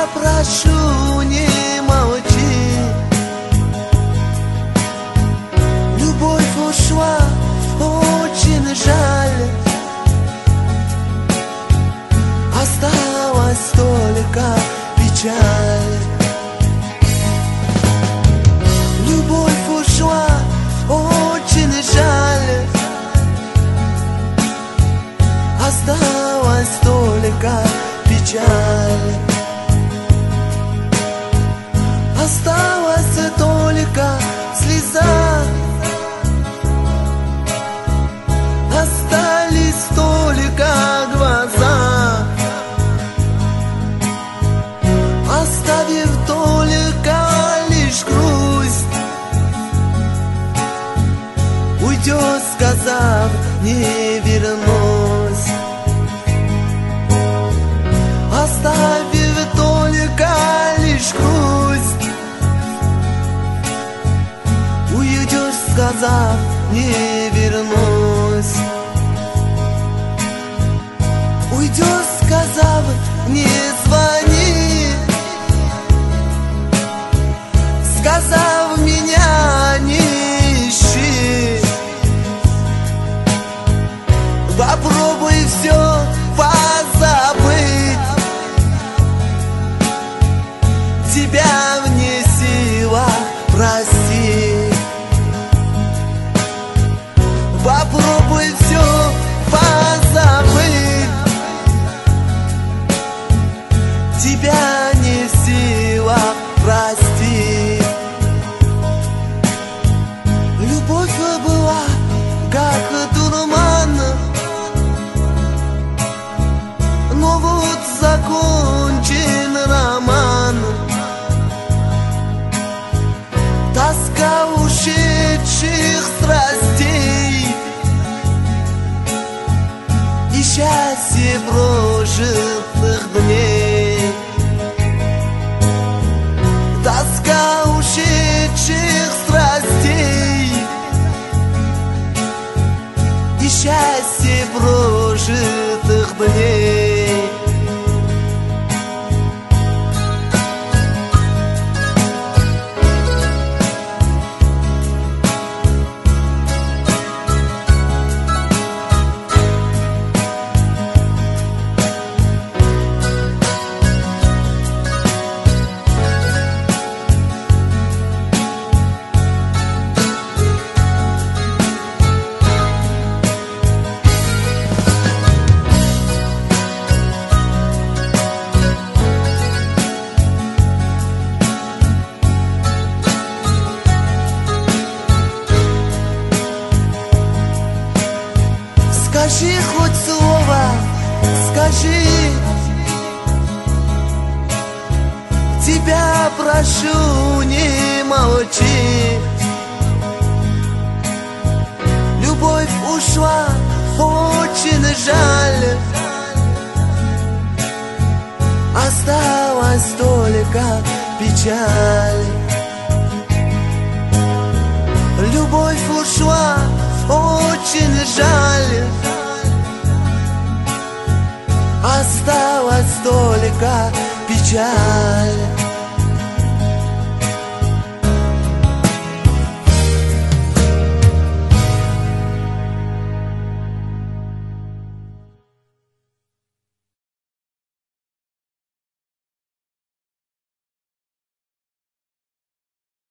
прошу, не молчи. Любовь ушла, очень жаль. Осталась только печаль. Любовь ушла, очень жаль. Осталась только печаль. Осталась только слеза. Остались только глаза, оставив только лишь грусть. Уйдет, сказав, не вернусь. Оставив только лишь грусть. Уйдешь, сказав, не вернусь. Уйдешь, сказав, не звони. Сказав, меня не ищи. Попробуй все позабыть. Тебя вне сила простить. Попробуй все позабыть. Тебя не в силах простить. Любовь была как дурман, но вот закончен роман. Тоска ушедших страстей и счастье прожитых дней. Тоска ушедших страстей и счастье прожитых дней. Скажи хоть слово, скажи. Тебя прошу, не молчи. Любовь ушла, очень жаль. Осталась только печаль. Любовь ушла, очень жаль. Осталась только печаль.